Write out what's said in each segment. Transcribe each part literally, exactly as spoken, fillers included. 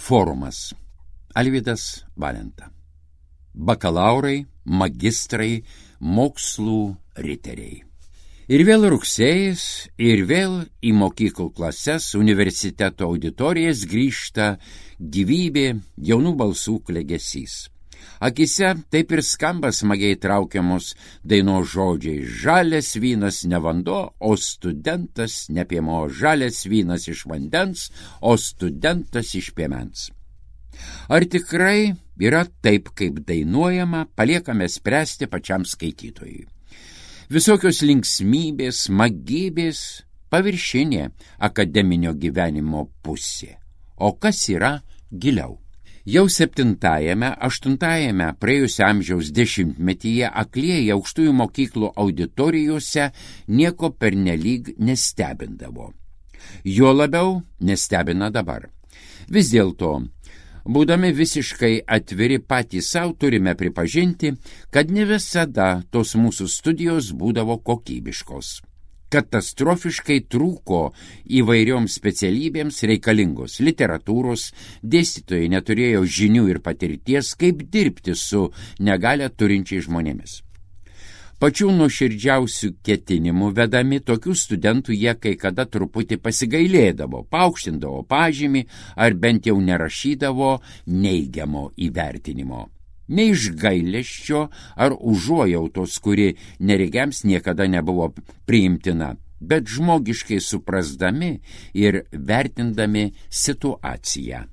Forumas. Alvydas Valenta. Bakalaurai, magistrai, mokslų riteriai. Ir vėl rugsėjis, ir vėl į mokyklų klases, universiteto auditorijas grįžta gyvybė, jaunų balsų klegesys. Akise taip ir skamba smagiai traukiamos dainos žodžiai: žalias vynas ne vanduo, o studentas ne piemo, žalias vynas iš vandens, o studentas iš piemens. Ar tikrai yra taip, kaip dainuojama, paliekame spręsti pačiam skaitytojui. Visokios linksmybės, smagybės, paviršinė akademinio gyvenimo pusė. O kas yra giliau? Jau septintajame, aštuntajame praėjusio amžiaus dešimtmetyje aklieji aukštųjų mokyklų auditorijose nieko pernelyg nestebindavo. Jo labiau nestebina dabar. Vis dėlto, būdami visiškai atviri patys savo, turime pripažinti, kad ne visada tos mūsų studijos būdavo kokybiškos. Katastrofiškai trūko įvairioms specialybėms reikalingos literatūros, dėstytojai neturėjo žinių ir patirties, kaip dirbti su negalią turinčiais žmonėmis. Pačių nuoširdžiausių ketinimų vedami tokių studentų jie kai kada truputį pasigailėdavo, paaukštindavo pažymį ar bent jau nerašydavo neigiamo įvertinimo. Ne iš gailesčio ar užuojautos, kuri neregiams niekada nebuvo priimtina, bet žmogiškai suprasdami ir vertindami situaciją.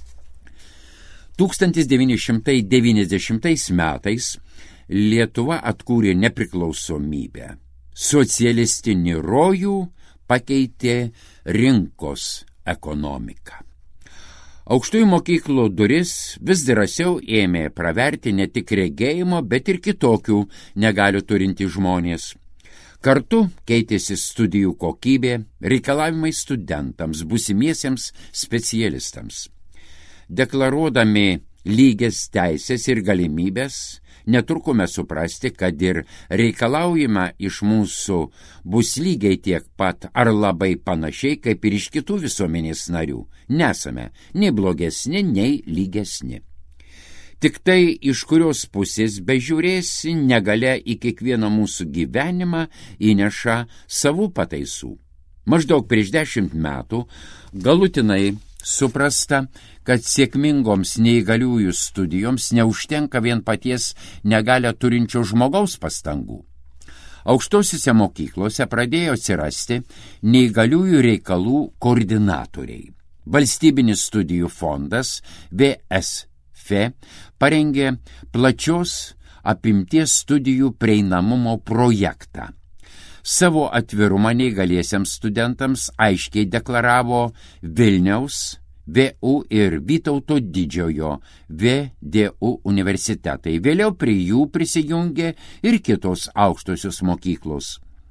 tūkstantis devyni šimtai devyniasdešimtais metais Lietuva atkūrė nepriklausomybę. Socialistinį rojų pakeitė rinkos ekonomika. Aukštųjų mokyklų duris vis drąsiau ėmė praverti ne tik regėjimo, bet ir kitokių negalių turinti žmonės. Kartu keitėsi studijų kokybė, reikalavimai studentams, būsimiesiems specialistams. Deklaruodami lygias teisės ir galimybės, netrukome suprasti, kad ir reikalaujama iš mūsų bus lygiai tiek pat ar labai panašiai kaip ir iš kitų visuomenės narių. Nesame nei blogesni, nei lygesni. Tik tai, iš kurios pusės bežiūrėsi, negalia į kiekvieną mūsų gyvenimą įneša savų pataisų. Maždaug prieš dešimt metų galutinai suprasta, kad sėkmingoms neįgaliųjų studijoms neužtenka vien paties negalią turinčio žmogaus pastangų. Aukštosiuose mokyklose pradėjo atsirasti neįgaliųjų reikalų koordinatoriai. Valstybinis studijų fondas V S F parengė plačios apimties studijų prieinamumo projektą. Savo atvirumą neįgaliesiems studentams aiškiai deklaravo Vilniaus, V U ir Vytauto Didžiojo V D U universitetai. Vėliau prie jų prisijungė ir kitos aukštosios mokyklos.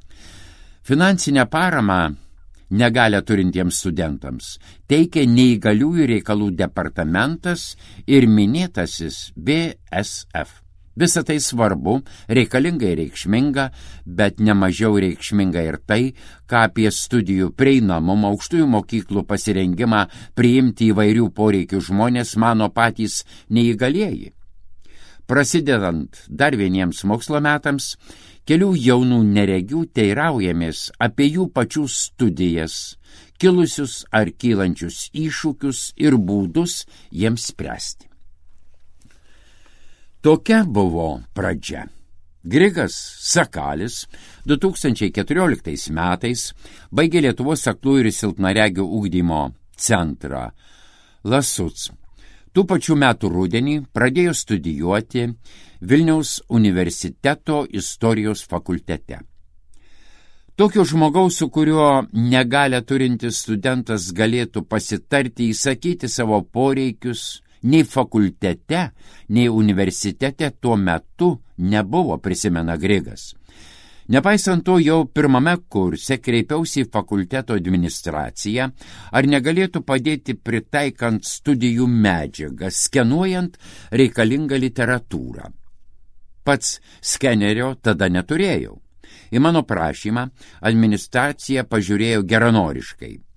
Finansinę paramą negalią turintiems studentams teikia neįgaliųjų reikalų departamentas ir minėtasis V S F. Visa tai svarbu, reikalinga ir reikšminga, bet nemažiau reikšminga ir tai, ką apie studijų prieinamumą, aukštųjų mokyklų pasirengimą priimti įvairių poreikių žmonės mano patys neįgalieji. Prasidedant dar vieniems mokslo metams, kelių jaunų neregių teiraujamės apie jų pačių studijas, kilusius ar kylančius iššūkius ir būdus jiems spręsti. Tokia buvo pradžia. Grigas Sakalis du tūkstančiai keturioliktais metais baigė Lietuvos aklųjų ir silpnaregių ugdymo centrą Lasuc. Tų pačių metų rudenį pradėjo studijuoti Vilniaus universiteto istorijos fakultete. Tokio žmogaus, su kuriuo negalią turintis studentas galėtų pasitarti, įsakyti savo poreikius, nei fakultete, nei universitete tuo metu nebuvo, prisimena Grigas. Nepaisant to, jau pirmame kurse kreipiausi į fakulteto administraciją, ar negalėtų padėti pritaikant studijų medžiagą, skenuojant reikalingą literatūrą. Pats skenerio tada neturėjau. Į mano prašymą administracija pažiūrėjo geranoriškai.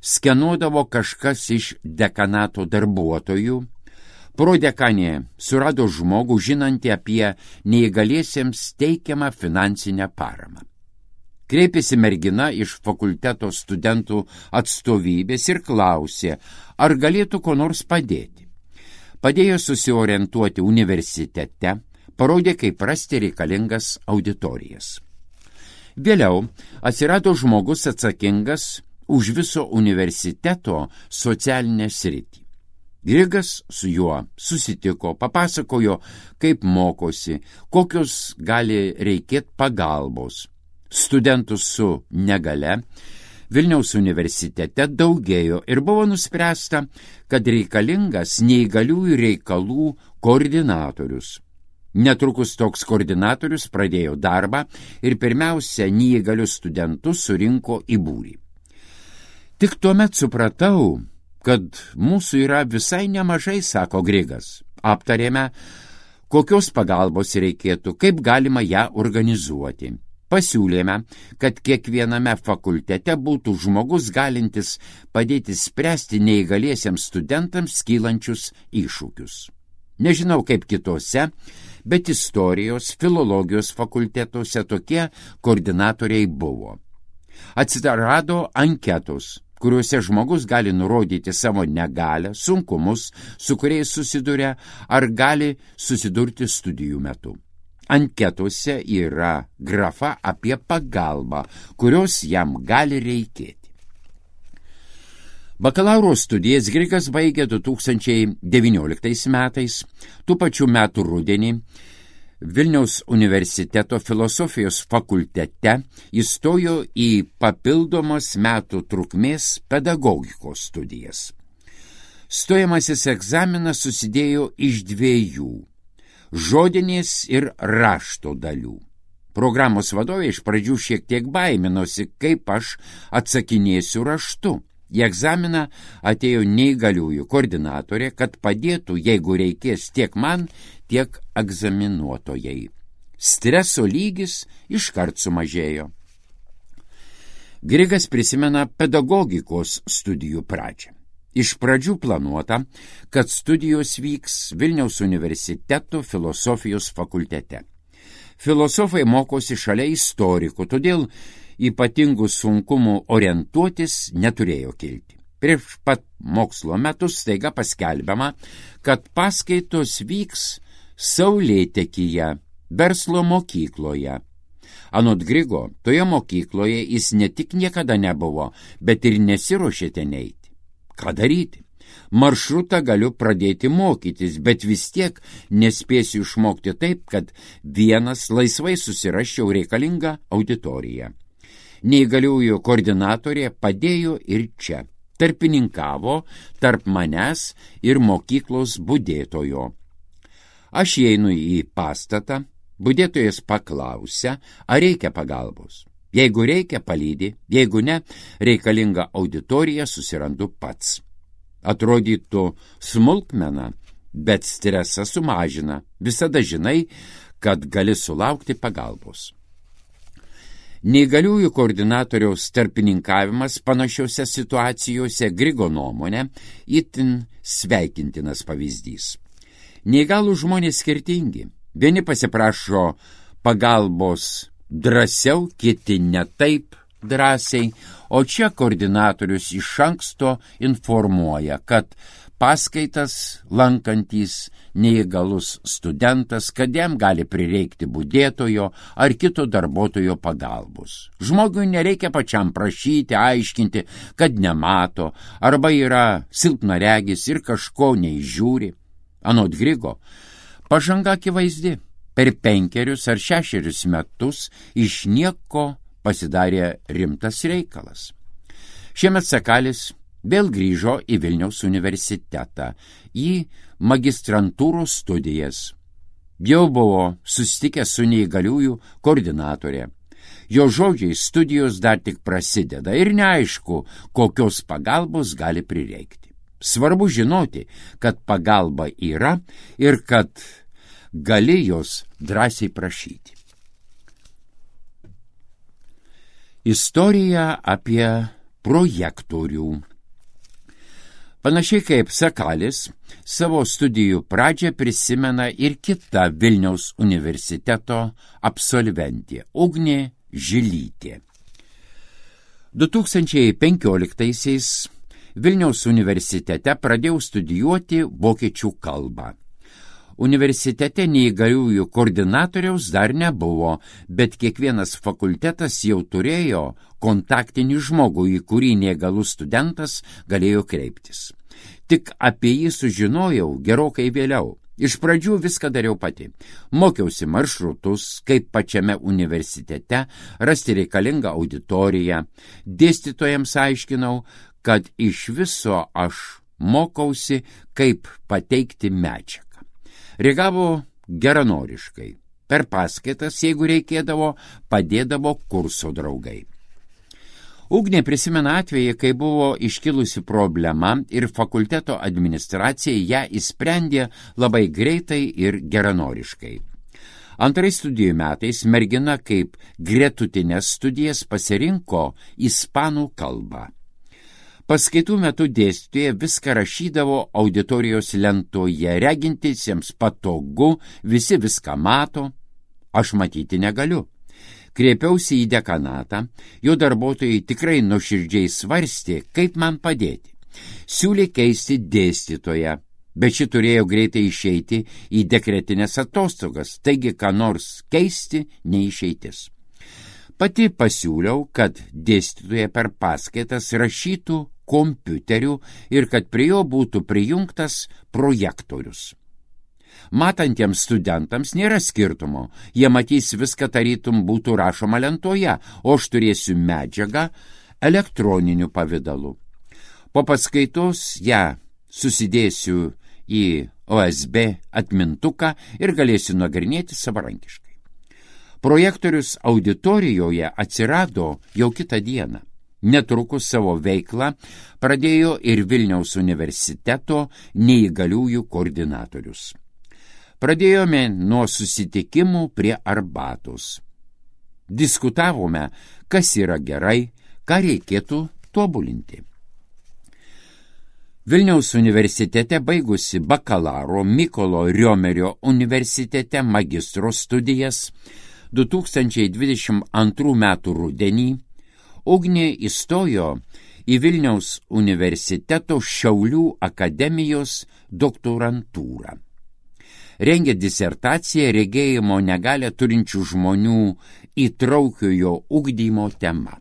skenuodavo kažkas iš dekanato darbuotojų. Prodekanė surado žmogų žinantį apie neįgaliesiems teikiamą finansinę paramą. Kreipėsi mergina iš fakulteto studentų atstovybės ir klausė, ar galėtų ko nors padėti. Padėjo susiorientuoti universitete, parodė, kaip rasti reikalingas auditorijas. Vėliau atsirado žmogus atsakingas už viso universiteto socialinę sritį. Grigas su juo susitiko, papasakojo, kaip mokosi, kokios gali reikėti pagalbos. Studentų su negale Vilniaus universitete daugėjo ir buvo nuspręsta, kad reikalingas neįgaliųjų reikalų koordinatorius. Netrukus toks koordinatorius pradėjo darbą ir pirmiausia neįgalius studentus surinko į būrį. Tik tuomet supratau, kad mūsų yra visai nemažai, sako Grigas. Aptarėme, kokios pagalbos reikėtų, kaip galima ją organizuoti. Pasiūlėme, kad kiekviename fakultete būtų žmogus galintis padėti spręsti neįgaliesiems studentams kylančius iššūkius. Nežinau kaip kitose, bet istorijos, filologijos fakultetuose tokie koordinatoriai buvo. Atsirado anketos, kuriuose žmogus gali nurodyti savo negalią, sunkumus, su kuriais susiduria, ar gali susidurti studijų metu. Anketose yra grafa apie pagalbą, kurios jam gali reikėti. Bakalauro studijas Grigas baigė du tūkstančiai devynioliktais metais, tų pačių metų rudenį Vilniaus universiteto filosofijos fakultete įstojo į papildomos metų trukmės pedagogikos studijas. Stojamasis egzaminas susidėjo iš dviejų – žodinės ir rašto dalių. Programos vadovė iš pradžių šiek tiek baiminosi, kaip aš atsakinėsiu raštu. Į egzaminą atėjo neįgaliųjų koordinatorė, kad padėtų, jeigu reikės, tiek man, tiek egzaminuotojai. Streso lygis iškart sumažėjo. Grigas prisimena pedagogikos studijų pradžią. Iš pradžių planuota, kad studijos vyks Vilniaus universiteto filosofijos fakultete. Filosofai mokosi šalia istorikų, todėl ypatingų sunkumų orientuotis neturėjo kilti. Prieš pat mokslo metus staiga paskelbiama, kad paskaitos vyks Saulėtekyje, verslo mokykloje. Anot Grigo, toje mokykloje jis ne tik niekada nebuvo, bet ir nesiruošė ten eiti. Ką daryti? Maršrutą galiu pradėti mokytis, bet vis tiek nespėsiu išmokti taip, kad vienas laisvai susiraščiau reikalingą auditoriją. Neįgaliųjų koordinatorė padėjo ir čia, tarpininkavo tarp manęs ir mokyklos budėtojo. Aš einu į pastatą, budėtojas paklausia, ar reikia pagalbos. Jeigu reikia, palydi, jeigu ne, reikalinga auditorija susirandu pats. Atrodytų smulkmena, bet stresą sumažina. Visada žinai, kad gali sulaukti pagalbos. Neįgaliųjų koordinatoriaus tarpininkavimas panašiose situacijose Grigo nuomonė itin sveikintinas pavyzdys. Neįgalų žmonės skirtingi. Vieni pasiprašo pagalbos drąsiau, kiti ne taip drąsiai, o čia koordinatorius iš anksto informuoja, kad paskaitas lankantys neįgalus studentas, kad jam gali prireikti budėtojo ar kito darbuotojo pagalbos. Žmogui nereikia pačiam prašyti, aiškinti, kad nemato, arba yra silpnaregis ir kažko neįžiūri. Anot Grigo, pažanga akivaizdi. Per penkerius ar šešerius metus iš nieko pasidarė rimtas reikalas. Šiemet Sakalis vėl grįžo į Vilniaus universitetą, į magistrantūros studijas. Jau buvo susitikęs su neįgaliųjų koordinatorė. Jo žodžiai, studijos dar tik prasideda ir neaišku, kokios pagalbos gali prireikti. Svarbu žinoti, kad pagalba yra ir kad gali jos drąsiai prašyti. Istorija apie projektorių. Panašiai kaip Sakalis, savo studijų pradžią prisimena ir kita Vilniaus universiteto absolventė Ugnė Žilytė. du tūkstančiai penkioliktaisiais Vilniaus universitete pradėjau studijuoti vokiečių kalbą. Universitete neįgaliųjų koordinatoriaus dar nebuvo, bet kiekvienas fakultetas jau turėjo kontaktinį žmogų, į kurį neįgalus studentas galėjo kreiptis. Tik apie jį sužinojau gerokai vėliau. Iš pradžių viską dariau pati. Mokiausi maršrutus, kaip pačiame universitete rasti reikalingą auditoriją. Dėstytojams aiškinau, kad iš viso aš mokausi, kaip pateikti medžiagą. Reagavo geranoriškai. Per paskaitas, jeigu reikėdavo, padėdavo kurso draugai. Ugnė prisimena atvejį, kai buvo iškilusi problema ir fakulteto administracija ją įsprendė labai greitai ir geranoriškai. Antrais studijų metais mergina kaip gretutinės studijas pasirinko ispanų kalbą. Paskaitų metu dėstytoja viską rašydavo auditorijos lentoje, regintiesiems patogu, visi viską mato, aš matyti negaliu. Kreipiausi į dekanatą, jo darbuotojai tikrai nuoširdžiai svarstė, kaip man padėti. Siūlė keisti dėstytoją, bet ši turėjo greitai išeiti į dekretinės atostogas, taigi ką nors keisti neišeitis. Pati pasiūliau, kad dėstytoja per paskaitas rašytų kompiuteriu ir kad prie jo būtų prijungtas projektorius. Matantiems studentams nėra skirtumo, jie matys viską tarytum būtų rašoma lentoje, o aš turėsiu medžiagą elektroniniu pavidalu. Po paskaitos ją susidėsiu į O S B atmintuką ir galėsiu nagrinėti savarankiškai. Projektorius auditorijoje atsirado jau kitą dieną. Netrukus savo veiklą pradėjo ir Vilniaus universiteto neįgaliųjų koordinatorius. Pradėjome nuo susitikimų prie arbatos. Diskutavome, kas yra gerai, ką reikėtų tobulinti. Vilniaus universitete baigusi bakalauro Mykolo Riomerio universitete magistro studijas du tūkstančiai dvidešimt antrų metų rudenį Ugnė įstojo į Vilniaus universiteto Šiaulių akademijos doktorantūrą. Rengė disertaciją regėjimo negalią turinčių žmonių įtraukiojo ugdymo tema.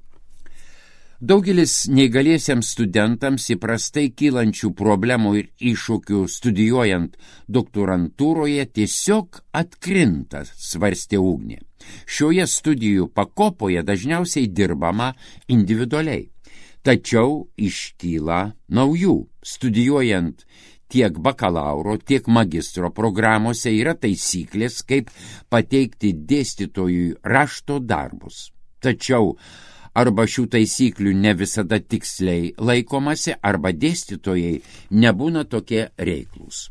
Daugelis neįgaliesiems studentams įprastai kylančių problemų ir iššūkių studijuojant doktorantūroje tiesiog atkrinta, svarstė Ugnė. Šioje studijų pakopoje dažniausiai dirbama individualiai, tačiau iškyla naujų. Studijuojant tiek bakalauro, tiek magistro programuose yra taisyklės, kaip pateikti dėstytojui rašto darbus. Tačiau arba šių taisyklių ne visada tiksliai laikomasi, arba dėstytojai nebūna tokie reiklūs.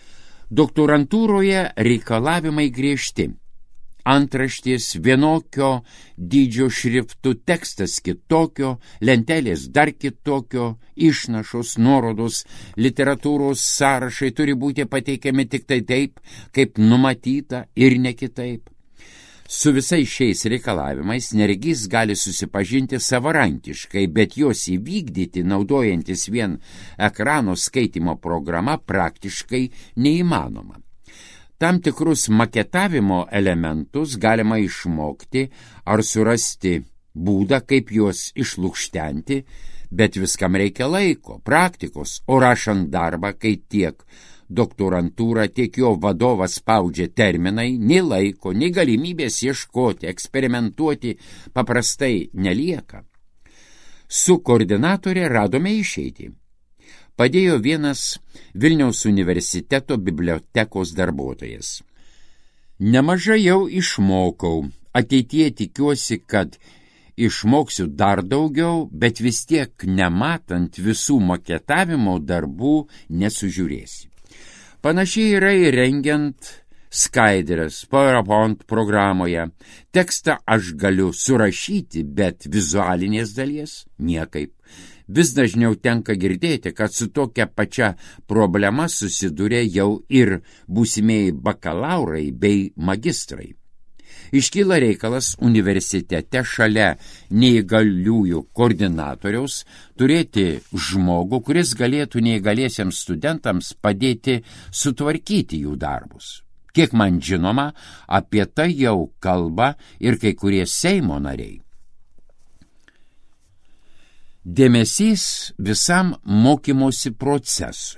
Doktorantūroje reikalavimai griežti. Antraštės vienokio dydžio šriftų, tekstas kitokio, lentelės dar kitokio, išnašos, nuorodos, literatūros sąrašai turi būti pateikiami tik tai taip, kaip numatyta ir ne kitaip. Su visais šiais reikalavimais neregys gali susipažinti savarankiškai, bet juos įvykdyti naudojantis vien ekrano skaitymo programa praktiškai neįmanoma. Tam tikrus maketavimo elementus galima išmokti ar surasti būdą, kaip juos išlukštenti, bet viskam reikia laiko, praktikos, o rašant darbą, kai tiek doktorantūra, tiek jo vadovas spaudžia terminai, nei laiko, nei galimybės ieškoti, eksperimentuoti paprastai nelieka. Su koordinatorė radome išeitį. Padėjo vienas Vilniaus universiteto bibliotekos darbuotojas. Nemažai jau išmokau, ateityje tikiuosi, kad išmoksiu dar daugiau, bet vis tiek nematant visų maketavimo darbų nesužiūrėsi. Panašiai yra įrengiant skaidres PowerPoint programoje. Tekstą aš galiu surašyti, bet vizualinės dalies niekaip. Vis dažniau tenka girdėti, kad su tokia pačia problema susiduria jau ir būsimieji bakalaurai bei magistrai. Iškyla reikalas universitete šalia neįgaliųjų koordinatoriaus turėti žmogų, kuris galėtų neįgaliesiems studentams padėti sutvarkyti jų darbus. Kiek man žinoma, apie tai jau kalba ir kai kurie Seimo nariai. Dėmesys visam mokymosi procesui.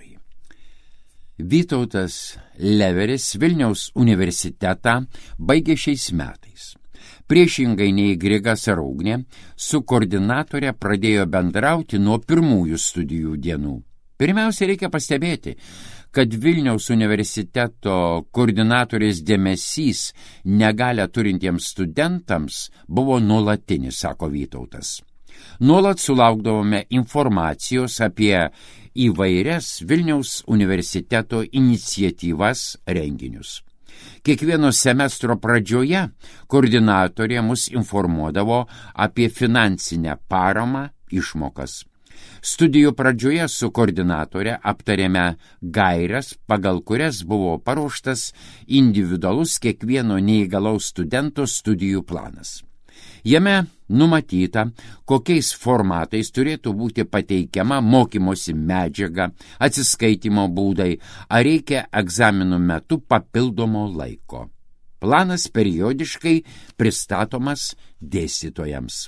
Vytautas Leveris Vilniaus universitetą baigė šiais metais. Priešingai nei Grigas ar Ugnė, su koordinatore pradėjo bendrauti nuo pirmųjų studijų dienų. Pirmiausia, reikia pastebėti, kad Vilniaus universiteto koordinatorės dėmesys negalią turintiems studentams buvo nuolatinis, sako Vytautas. Nuolat sulaukdavome informacijos apie įvairias Vilniaus universiteto iniciatyvas, renginius. Kiekvieno semestro pradžioje koordinatorė mus informuodavo apie finansinę paramą, išmokas. Studijų pradžioje su koordinatorė aptarėme gairias, pagal kurias buvo paruoštas individualus kiekvieno neįgalaus studento studijų planas. Jame numatyta, kokiais formatais turėtų būti pateikiama mokymosi medžiaga, atsiskaitimo būdai, ar reikia egzaminų metu papildomo laiko. Planas periodiškai pristatomas dėstytojams.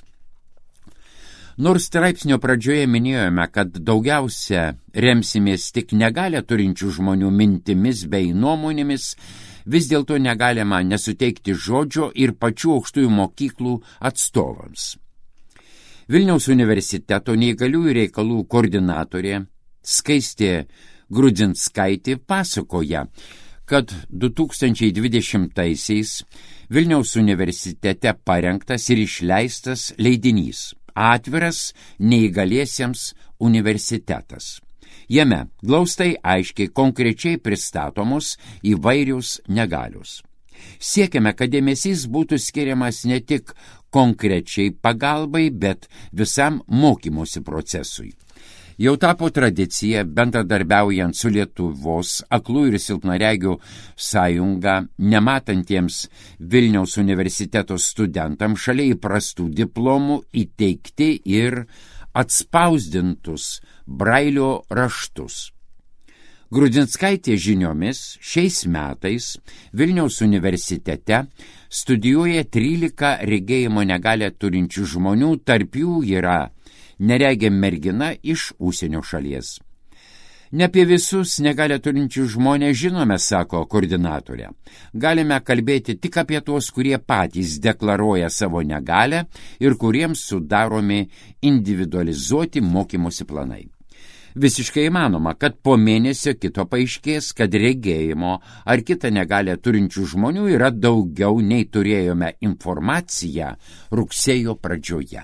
Nors straipsnio pradžioje minėjome, kad daugiausia remsimės tik negalią turinčių žmonių mintimis bei nuomonėmis, vis dėlto negalima nesuteikti žodžio ir pačių aukštųjų mokyklų atstovams. Vilniaus universiteto neįgaliųjų reikalų koordinatorė Skaistė Grudzinskaitė pasakoja, kad du tūkstančiai dvidešimtaisiais Vilniaus universitete parengtas ir išleistas leidinys Atviras neįgaliesiems universitetas. Jame glaustai aiškiai konkrečiai pristatomos įvairius negalios. Siekiame, kad dėmesys būtų skiriamas ne tik konkrečiai pagalbai, bet visam mokymosi procesui. Jau tapo tradicija, bendradarbiaujant su Lietuvos aklų ir silpnaregių sąjunga, nematantiems Vilniaus universiteto studentams šalia įprastų diplomų įteikti ir atspausdintus brailio raštus. Grudzinskaitė žiniomis šiais metais Vilniaus universitete studijuoja trylika regėjimo negalią turinčių žmonių, tarp jų yra neregė mergina iš užsienio šalies. Ne apie visus negalią turinčių žmonės žinome, sako koordinatorė. Galime kalbėti tik apie tuos, kurie patys deklaruoja savo negalią ir kuriems sudaromi individualizuoti mokymosi planai. Visiškai įmanoma, kad po mėnesio kito paaiškės, kad regėjimo ar kitą negalią turinčių žmonių yra daugiau nei turėjome informaciją rugsėjo pradžioje.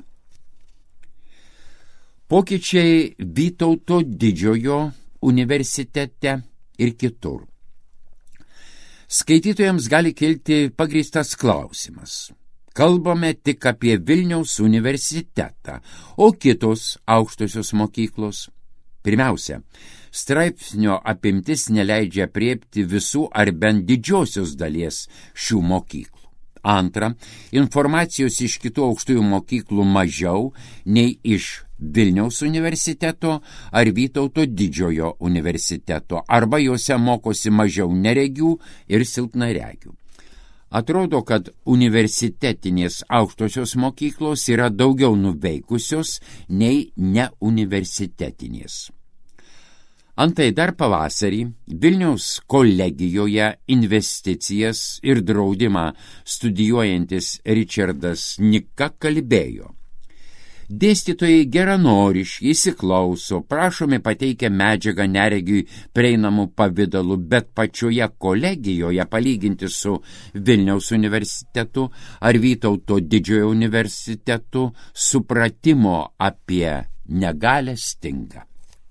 Pokyčiai Vytauto Didžiojo universitete ir kitur. Skaitytojams gali kilti pagrįstas klausimas. Kalbame tik apie Vilniaus universitetą, o kitos aukštosios mokyklos. Pirmiausia, straipsnio apimtis neleidžia apriepti visų ar bent didžiosios dalies šių mokyklų. Antra, informacijos iš kitų aukštųjų mokyklų mažiau nei iš Vilniaus universiteto ar Vytauto Didžiojo universiteto, arba juose mokosi mažiau neregių ir silpnaregių. Atrodo, kad universitetinės aukštosios mokyklos yra daugiau nuveikusios nei neuniversitetinės. Antai dar pavasarį Vilniaus kolegijoje investicijas ir draudimą studijuojantis Richardas Nika kalbėjo. Dėstytojai geranoriški įsiklauso, prašomi pateikia medžiagą neregiui prieinamų pavidalų, bet pačioje kolegijoje palyginti su Vilniaus universitetu ar Vytauto Didžiojo universitetu supratimo apie negalią stinga.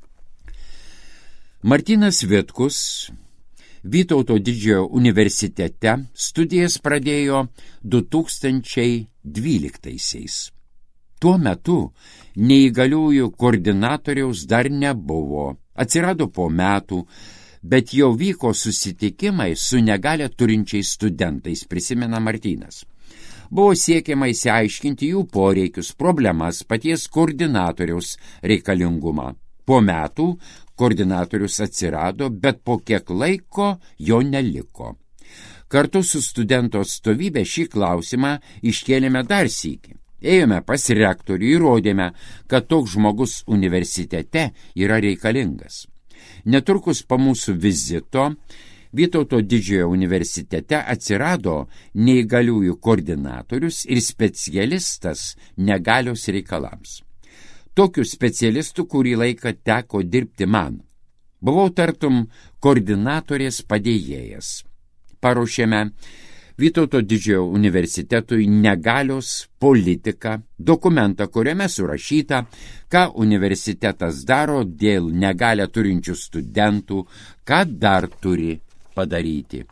Martynas Vitkus Vytauto Didžiojo universitete studijas pradėjo du tūkstančiai dvyliktaisiais. Tuo metu neįgaliųjų koordinatoriaus dar nebuvo. Atsirado po metų, bet jau vyko susitikimai su negalią turinčiais studentais, prisimena Martynas. Buvo siekiama įsiaiškinti jų poreikius, problemas, paties koordinatoriaus reikalingumą. Po metų koordinatorius atsirado, bet po kiek laiko jo neliko. Kartu su studento atstovybė šį klausimą iškėlėme dar sykį. Ėjome pas rektorių, įrodėme, kad toks žmogus universitete yra reikalingas. Netrukus po mūsų vizito Vytauto Didžiojo universitete atsirado neįgaliųjų koordinatorius ir specialistas negalios reikalams. Tokių specialistų kurį laiką teko dirbti man. Buvau tartum koordinatorės padėjėjas. Paruošėme Vytauto Didžiojo universitetui negalios politiką, dokumentą, kuriame surašyta, ką universitetas daro dėl negalią turinčių studentų, ką dar turi padaryti.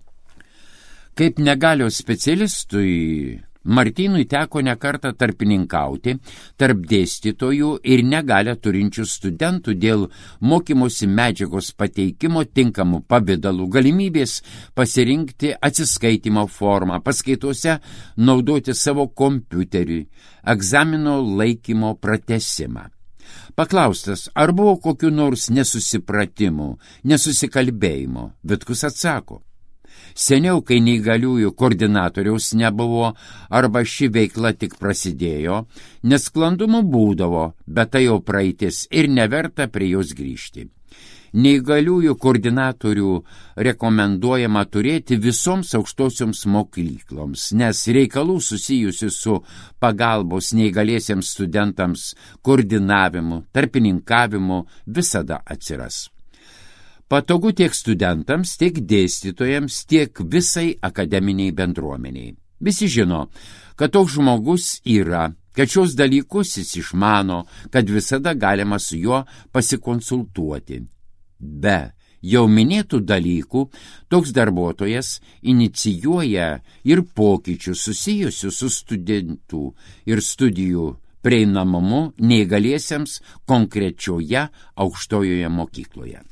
Kaip negalios specialistui Martynui teko nekartą tarpininkauti tarp dėstytojų ir negalią turinčių studentų dėl mokymosi medžiagos pateikimo tinkamų pavidalų, galimybės pasirinkti atsiskaitimo formą, paskaitose naudoti savo kompiuterį, egzamino laikymo pratesimą. Paklaustas, ar buvo kokių nors nesusipratimų, nesusikalbėjimo, Vitkus atsako. Seniau, kai neįgaliųjų koordinatoriaus nebuvo arba ši veikla tik prasidėjo, nesklandumų būdavo, bet tai jau praeitis ir neverta prie jos grįžti. Neįgaliųjų koordinatorių rekomenduojama turėti visoms aukštosioms mokykloms, nes reikalų susijusių su pagalbos neįgaliesiems studentams koordinavimu, tarpininkavimu visada atsiras. Patogu tiek studentams, tiek dėstytojams, tiek visai akademiniai bendruomeniai. Visi žino, kad toks žmogus yra, kad šios dalykus jis išmano, kad visada galima su juo pasikonsultuoti. Be jau minėtų dalykų, toks darbuotojas inicijuoja ir pokyčius susijusius su studentų ir studijų prieinamumu neįgaliesiems konkrečioje aukštojoje mokykloje.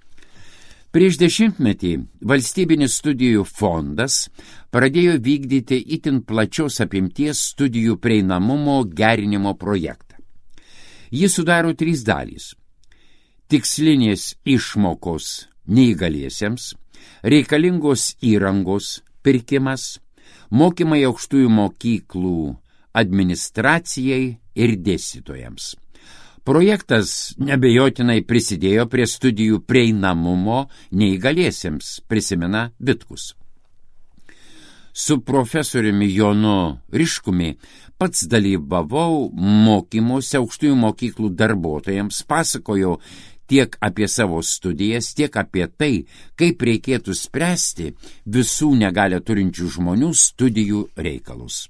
Prieš dešimtmetį Valstybinis studijų fondas pradėjo vykdyti itin plačios apimties studijų prieinamumo gerinimo projektą. Jį sudaro trys dalys: tikslinės išmokos neįgaliesiems, reikalingos įrangos pirkimas, mokymai aukštųjų mokyklų administracijai ir dėstytojams. Projektas nebejotinai prisidėjo prie studijų prieinamumo neįgaliesiems, prisimena Vitkus. Su profesoriumi Jonu Riškumi pats dalyvavau mokymuose aukštųjų mokyklų darbuotojams, pasakojau tiek apie savo studijas, tiek apie tai, kaip reikėtų spręsti visų negalią turinčių žmonių studijų reikalus.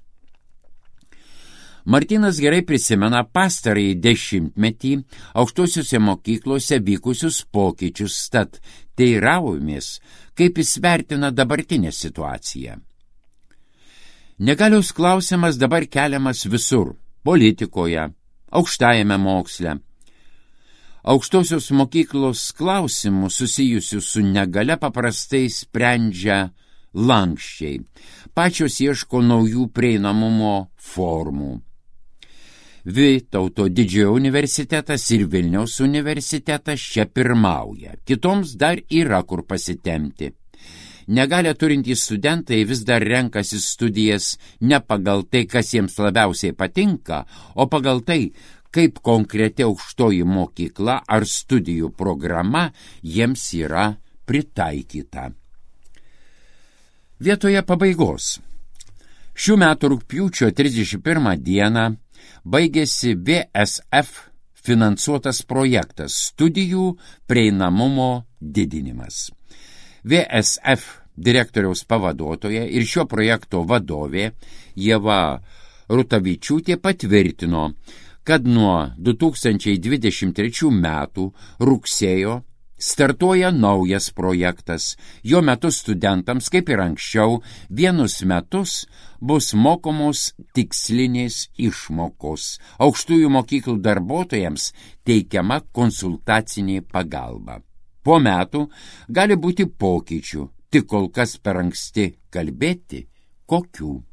Martynas gerai prisimena pastarąjį dešimtmetį aukštosiuose mokyklose vykusius pokyčius, tad teiravomės, kaip jis vertina dabartinę situaciją. Negalios klausimas dabar keliamas visur – politikoje, aukštajame moksle. Aukštosios mokyklos klausimų susijusių su negalia paprastai sprendžia lankščiai. Pačios ieško naujų prieinamumo formų. Vytauto Didžiojo universitetas ir Vilniaus universitetas čia pirmauja. Kitoms dar yra kur pasitemti. Negalią turintys studentai vis dar renkasi studijas ne pagal tai, kas jiems labiausiai patinka, o pagal tai, kaip konkreti aukštoji mokykla ar studijų programa jiems yra pritaikyta. Vietoje pabaigos. Šių metų rugpjūčio trisdešimt pirmą dieną baigėsi V S F finansuotas projektas studijų prieinamumo didinimas. V S F direktoriaus pavaduotoja ir šio projekto vadovė Ieva Rutavičiūtė patvirtino, kad nuo du tūkstančiai dvidešimt trečių metų rugsėjo Startuoja naujas projektas. Jo metu studentams, kaip ir anksčiau, vienus metus bus mokomos tikslinės išmokos. Aukštųjų mokyklų darbuotojams teikiama konsultacinė pagalba. Po metų gali būti pokyčių, tik kol kas per anksti kalbėti, kokių.